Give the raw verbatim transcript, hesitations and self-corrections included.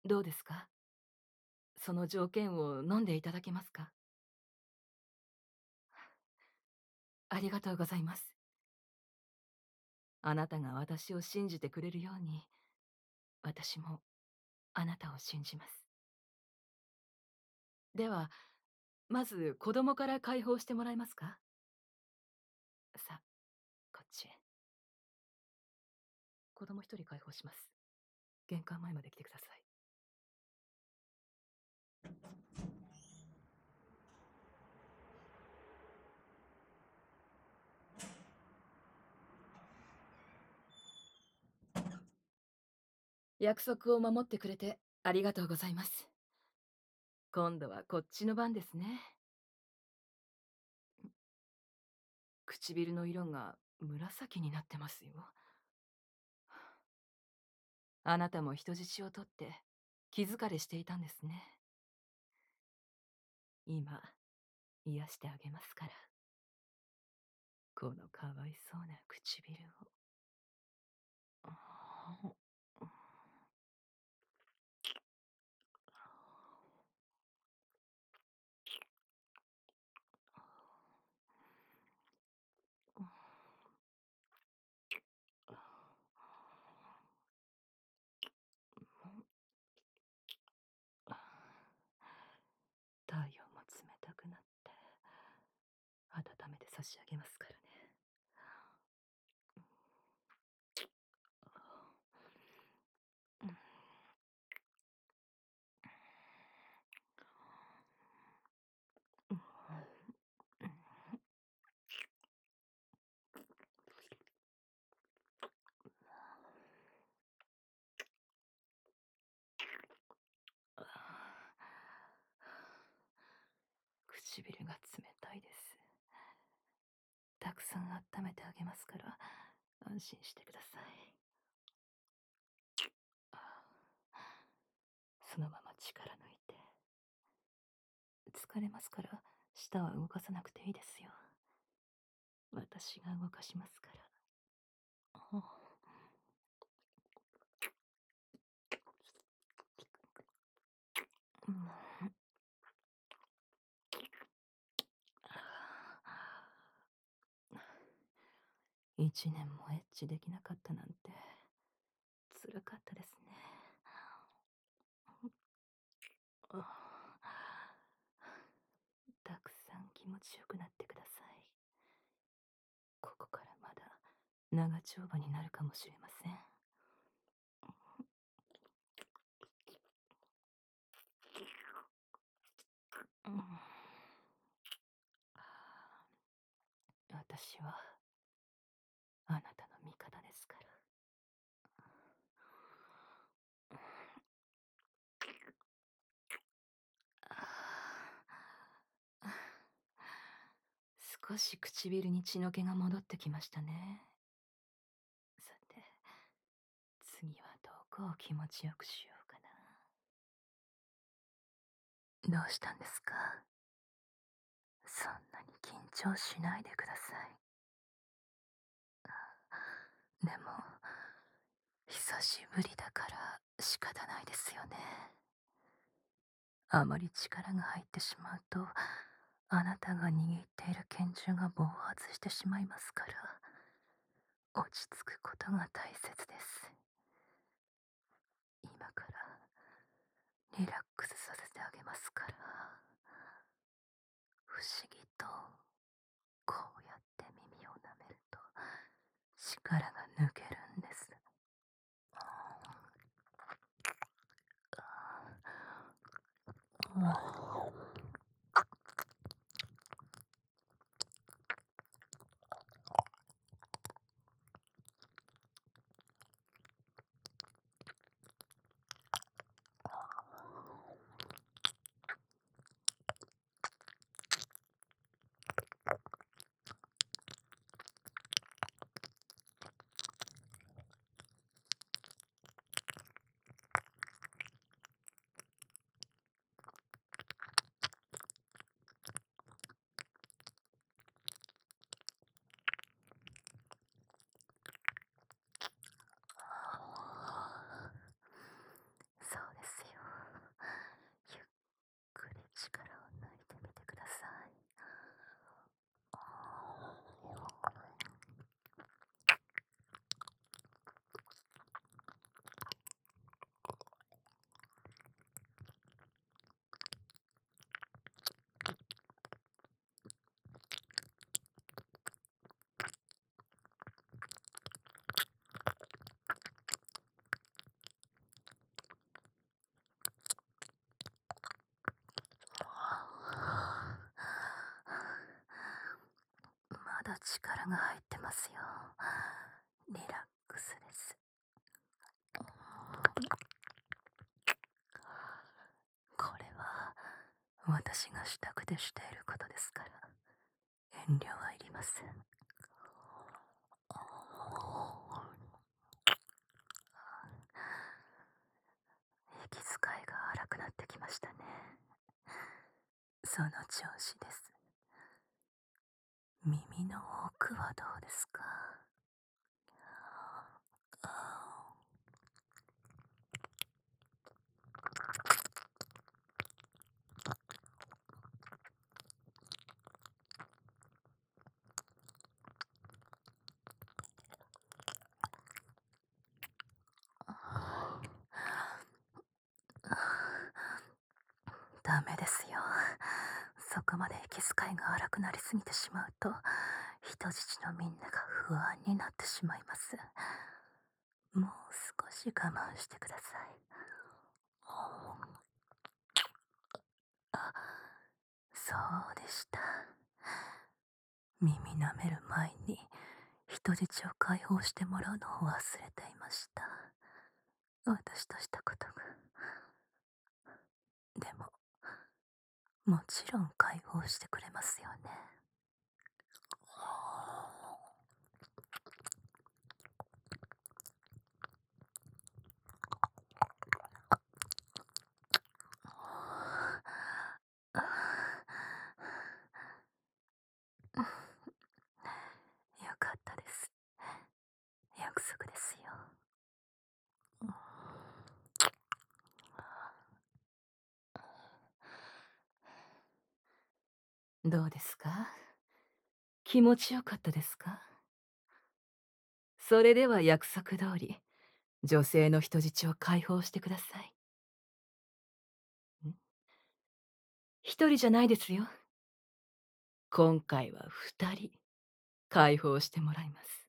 どうですか？その条件を飲んでいただけますか？ありがとうございます。あなたが私を信じてくれるように、私もあなたを信じます。では、まず子供から解放してもらえますか？さあ、こっちへ。子供一人解放します。玄関前まで来てください。約束を守ってくれてありがとうございます。今度はこっちの番ですね。唇の色が紫になってますよ。あなたも人質を取って気疲れしていたんですね。今、癒してあげますから。このかわいそうな唇を。体温も冷たくなって温めて差し上げますからね。唇が冷たいです。たくさん温めてあげますから安心してください。そのまま力抜いて。疲れますから舌は動かさなくていいですよ。私が動かしますから。うん、一年もエッチできなかったなんて辛かったですね。たくさん気持ちよくなってください。ここからまだ長丁場になるかもしれません。うん、私はあなたの味方ですから。少し唇に血の気が戻ってきましたね。さて、次はどこを気持ちよくしようかな。どうしたんですか？そんなに緊張しないでください。でも、久しぶりだから仕方ないですよね。あまり力が入ってしまうと、あなたが握っている拳銃が暴発してしまいますから、落ち着くことが大切です。今からリラックスさせてあげますから。不思議とこうやって耳を舐めると力が抜けるんです。 力が入ってますよ。リラックスです。これは私がしたくてしていることですから、遠慮はいりません。息遣いが荒くなってきましたね。その調子です。耳の奥はどうですか？ダメですよ。そこまで息遣いが荒くなりすぎてしまうと、人質のみんなが不安になってしまいます。もう少し我慢してください。あ、そうでした。耳舐める前に人質を解放してもらうのを忘れていました。私としたことが。でも、もちろん解放してくれますよね。よかったです。約束ですよ。どうですか？気持ちよかったですか？それでは約束通り、女性の人質を解放してください。ん一人じゃないですよ。今回は二人解放してもらいます。